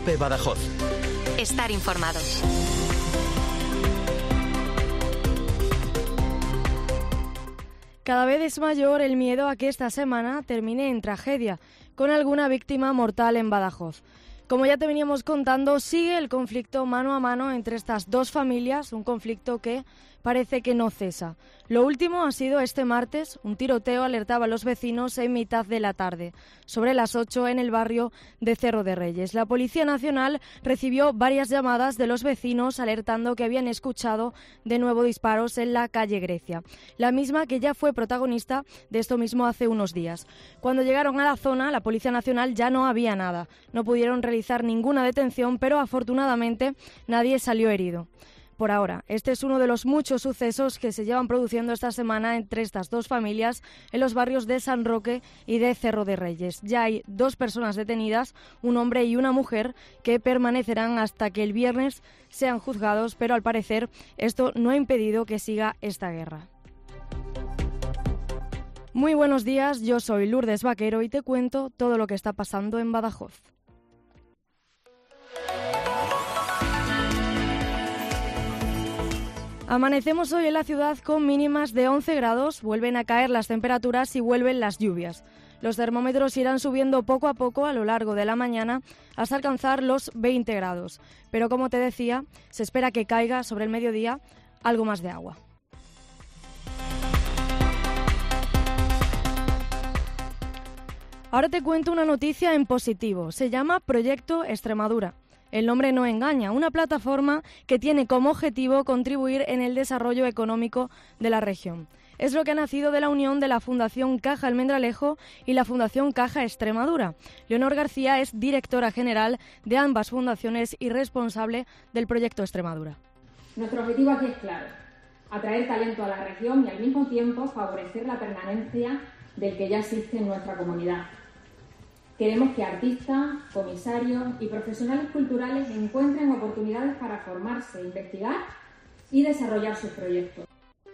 COPE Badajoz. Estar informado. Cada vez es mayor el miedo a que esta semana termine en tragedia, con alguna víctima mortal en Badajoz. Como ya te veníamos contando, sigue el conflicto mano a mano entre estas dos familias, un conflicto que parece que no cesa. Lo último ha sido este martes, un tiroteo alertaba a los vecinos en mitad de la tarde, sobre las 8 en el barrio de Cerro de Reyes. La Policía Nacional recibió varias llamadas de los vecinos alertando que habían escuchado de nuevo disparos en la calle Grecia, la misma que ya fue protagonista de esto mismo hace unos días. Cuando llegaron a la zona, la Policía Nacional ya no había nada, no pudieron realizar ninguna detención, pero afortunadamente nadie salió herido. Por ahora, este es uno de los muchos sucesos que se llevan produciendo esta semana entre estas dos familias en los barrios de San Roque y de Cerro de Reyes. Ya hay 2 personas detenidas, un hombre y una mujer, que permanecerán hasta que el viernes sean juzgados, pero al parecer esto no ha impedido que siga esta guerra. Muy buenos días, yo soy Lourdes Vaquero y te cuento todo lo que está pasando en Badajoz. Amanecemos hoy en la ciudad con mínimas de 11 grados, vuelven a caer las temperaturas y vuelven las lluvias. Los termómetros irán subiendo poco a poco a lo largo de la mañana hasta alcanzar los 20 grados. Pero como te decía, se espera que caiga sobre el mediodía algo más de agua. Ahora te cuento una noticia en positivo. Se llama Proyecto Extremadura. El nombre no engaña, una plataforma que tiene como objetivo contribuir en el desarrollo económico de la región. Es lo que ha nacido de la unión de la Fundación Caja Almendralejo y la Fundación Caja Extremadura. Leonor García es directora general de ambas fundaciones y responsable del Proyecto Extremadura. Nuestro objetivo aquí es claro: atraer talento a la región y al mismo tiempo favorecer la permanencia del que ya existe en nuestra comunidad. Queremos que artistas, comisarios y profesionales culturales encuentren oportunidades para formarse, investigar y desarrollar sus proyectos.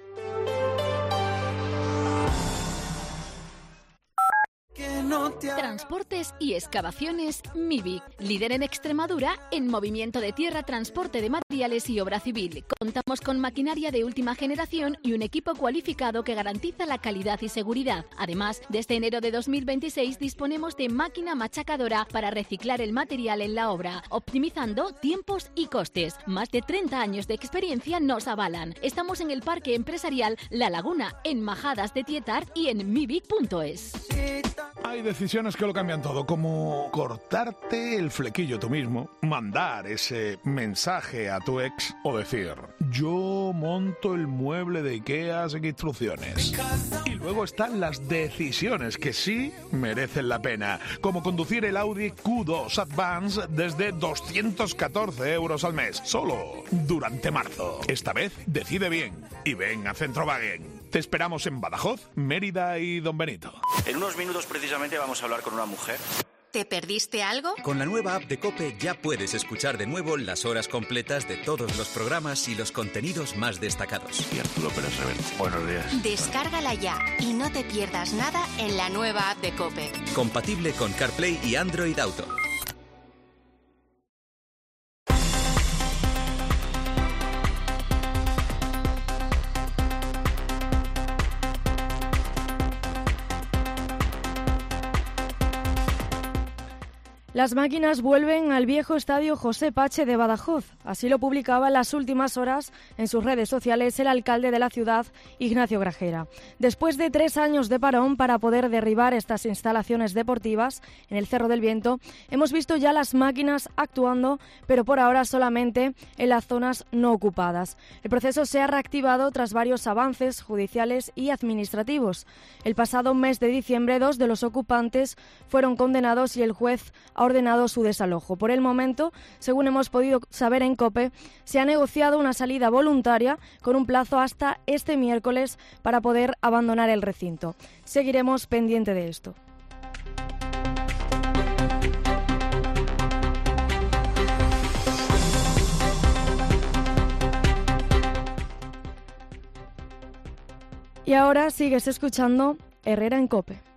Transportes y excavaciones Mivic, líder en Extremadura en movimiento de tierra, transporte de materiales y obra civil. Contamos con maquinaria de última generación y un equipo cualificado que garantiza la calidad y seguridad. Además, desde enero de 2026 disponemos de máquina machacadora para reciclar el material en la obra, optimizando tiempos y costes. Más de 30 años de experiencia nos avalan. Estamos en el Parque Empresarial La Laguna, en Majadas de Tietar y en mivic.es. Hay decisiones que lo cambian todo, como cortarte el flequillo tú mismo, mandar ese mensaje a tu ex o decir: yo monto el mueble de IKEA sin instrucciones. Y luego están las decisiones que sí merecen la pena, como conducir el Audi Q2 Advance desde 214 euros al mes, solo durante marzo. Esta vez decide bien y ven a Centrowagen. Te esperamos en Badajoz, Mérida y Don Benito. En unos minutos precisamente vamos a hablar con una mujer. ¿Te perdiste algo? Con la nueva app de COPE ya puedes escuchar de nuevo las horas completas de todos los programas y los contenidos más destacados. Y Arturo Pérez Reverte. Buenos días. Descárgala ya y no te pierdas nada en la nueva app de COPE. Compatible con CarPlay y Android Auto. Las máquinas vuelven al viejo estadio José Pache de Badajoz. Así lo publicaba en las últimas horas en sus redes sociales el alcalde de la ciudad, Ignacio Grajera. Después de 3 años de parón para poder derribar estas instalaciones deportivas en el Cerro del Viento, hemos visto ya las máquinas actuando, pero por ahora solamente en las zonas no ocupadas. El proceso se ha reactivado tras varios avances judiciales y administrativos. El pasado mes de diciembre, 2 de los ocupantes fueron condenados y el juez ha ordenado su desalojo. Por el momento, según hemos podido saber en COPE, se ha negociado una salida voluntaria con un plazo hasta este miércoles para poder abandonar el recinto. Seguiremos pendiente de esto. Y ahora sigues escuchando Herrera en COPE.